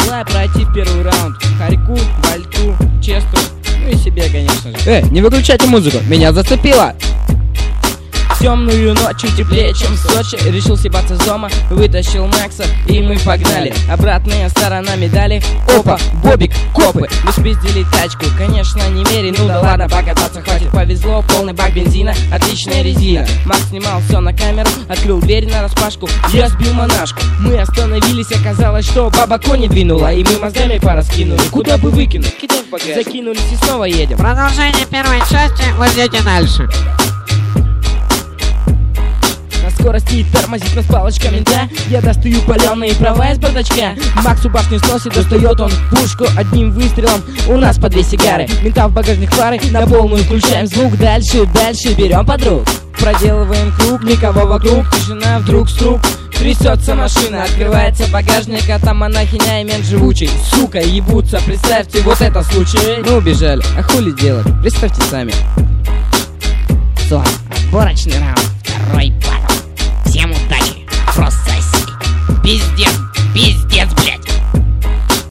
желаю пройти в первый раунд. Харьку, Вальку, Честу, ну и себе, конечно же. Не выключайте музыку, меня зацепило. Темную ночью теплее, чем в Сочи. Решил съебаться с дома, вытащил Макса, и мы погнали. Обратная сторона медали. Опа, Бобик, копы. Мы спиздили тачку, конечно, не мерей. Ну да ладно, покататься хватит. Повезло, полный бак бензина, отличная резина. Макс снимал все на камеру, открыл дверь нараспашку. Я сбил монашку. Мы остановились, оказалось, что баба кони двинула. И мы мозгами пораскинули. Куда бы выкинуть? Закинулись и снова едем. Продолжение первой части вы ждете дальше. Скорости тормозит нас палочка мента. Я достаю паленые права из бардачка. Максу башню сносит, достает он пушку одним выстрелом. У нас по 2 сигары. Мента в багажник фары, на полную включаем звук. Дальше, дальше берем подруг. Проделываем круг, никого вокруг. Тишина вдруг струк. Трясется машина, открывается багажник, а там монахиня и мент живучий. Сука, ебутся, представьте, вот это случай. Мы убежали, а хули делать? Представьте сами. Отборочный раунд.